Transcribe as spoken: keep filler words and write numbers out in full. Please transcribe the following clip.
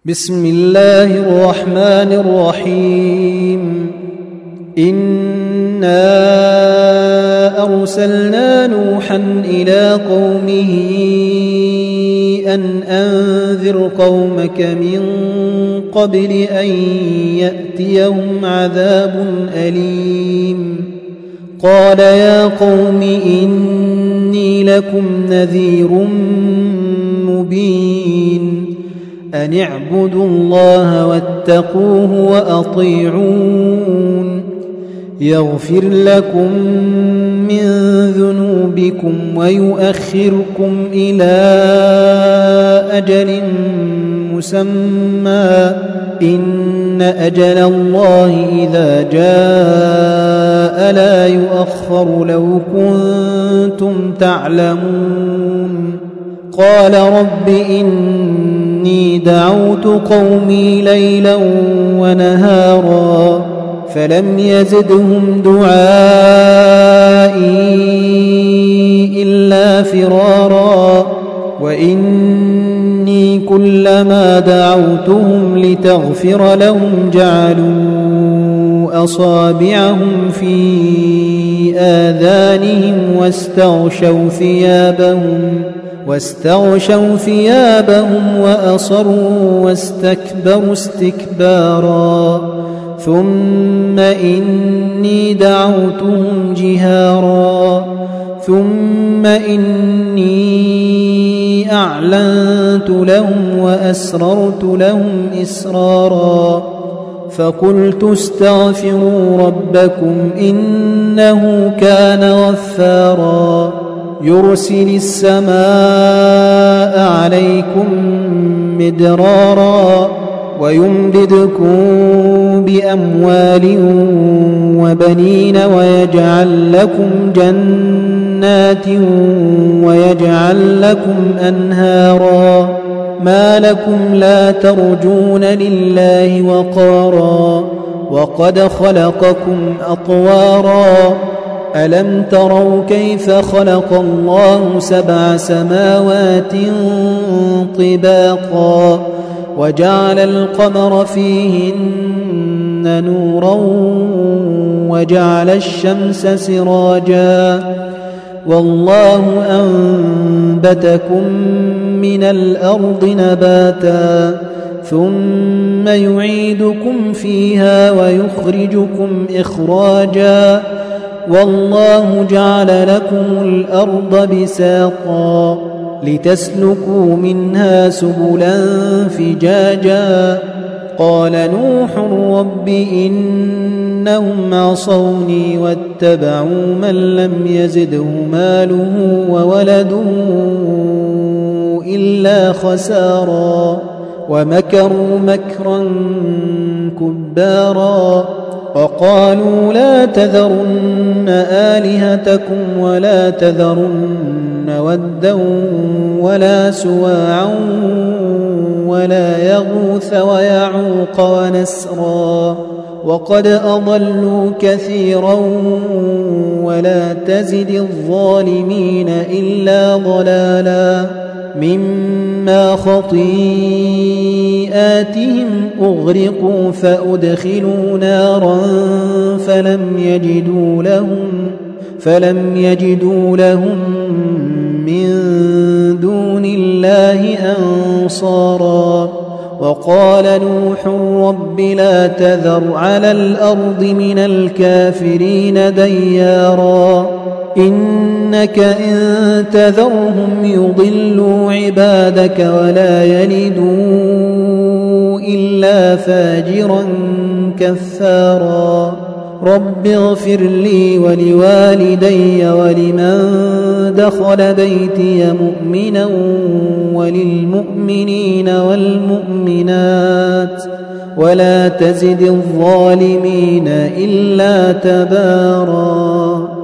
بسم الله الرحمن الرحيم إنا أرسلنا نوحا إلى قومه أن أنذر قومك من قبل أن يأتيهم عذاب أليم قال يا قوم إني لكم نذير مبين أن اعبدوا الله واتقوه وأطيعون يغفر لكم من ذنوبكم ويؤخركم إلى أجل مسمى إن أجل الله إذا جاء لا يؤخر لو كنتم تعلمون قال رب إني دعوت قومي ليلا ونهارا فلم يزدهم دعائي إلا فرارا وإني كلما دعوتهم لتغفر لهم جعلوا أصابعهم في آذانهم واستغشوا ثيابهم واستغشوا ثيابهم وأصروا واستكبروا استكبارا ثم إني دعوتهم جهارا ثم إني أعلنت لهم وأسررت لهم إسرارا فقلت استغفروا ربكم إنه كان غفارا يرسل السماء عليكم مدرارا ويمددكم بأموال وبنين ويجعل لكم جنات ويجعل لكم أنهارا ما لكم لا ترجون لله وقارا وقد خلقكم أطوارا ألم تروا كيف خلق الله سبع سماوات طباقا وجعل القمر فيهن نورا وجعل الشمس سراجا والله أنبتكم من الأرض نباتا ثم يعيدكم فيها ويخرجكم إخراجا والله جعل لكم الأرض بساطا لتسلكوا منها سبلا فجاجا قال نوح رب إنهم عصوني واتبعوا من لم يزده ماله وولده إلا خسارا ومكروا مكرا كبارا وقالوا لا تذرن آلهتكم ولا تذرن ودا ولا سواعا ولا يغوث ويعوق ونسرا وقد أضلوا كثيرا ولا تزد الظالمين إلا ضلالا مما خطيئاتهم أغرقوا فأدخلوا نارا فلم يجدوا لهم فلم يجدوا لهم من دون الله أنصارا وقال نوح رب لا تذر على الأرض من الكافرين ديارا إنك إن تذرهم يضلوا عبادك ولا يلدوا إلا فاجرا كفارا رب اغفر لي ولوالدي ولمن دخل بيتي مؤمنا وللمؤمنين والمؤمنات ولا تزد الظالمين إلا تبارا.